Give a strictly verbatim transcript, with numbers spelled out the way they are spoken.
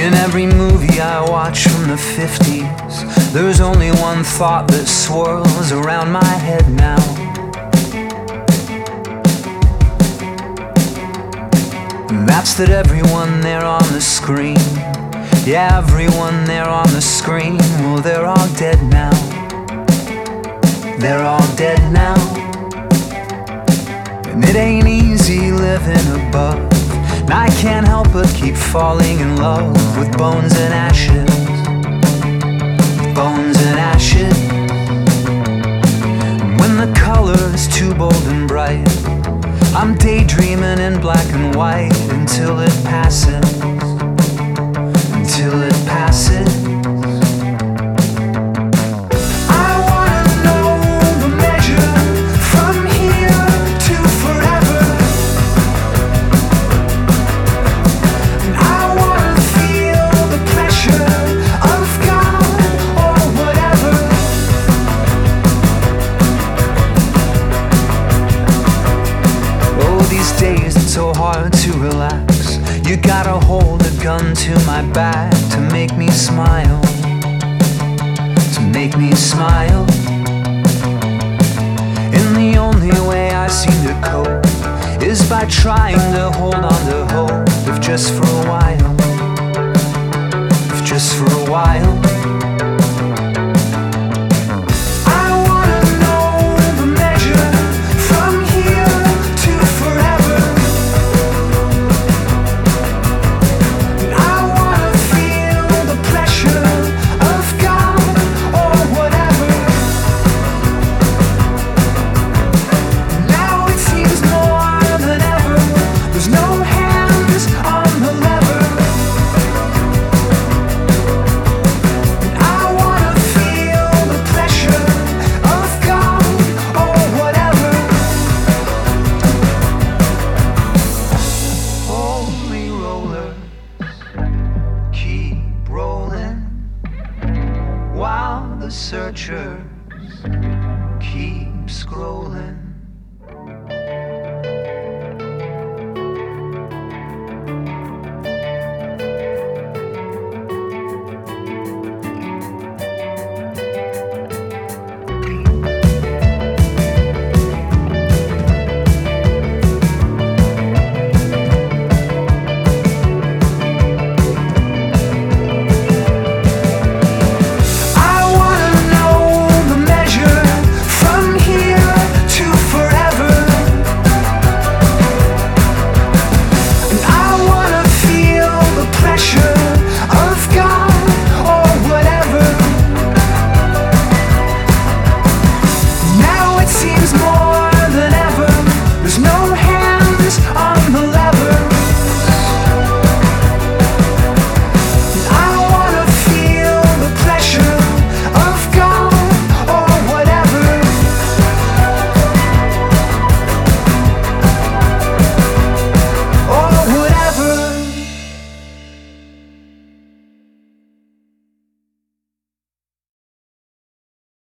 In every movie I watch from the fifties, there's only one thought that swirls around my head now. And that's that everyone there on the screen, yeah, everyone there on the screen, well, they're all dead now. They're all dead now. And it ain't easy living above, and I can't help but keep falling in love with bones and ashes. Bones and ashes. And when the color's too bold and bright, I'm daydreaming in black and white until it passes. Until it passes. Days it's so hard to relax. You gotta hold a gun to my back to make me smile. To make me smile. And the only way I seem to cope is by trying to hold on to hope, if just for a while. If just for a while. The searchers keep scrolling.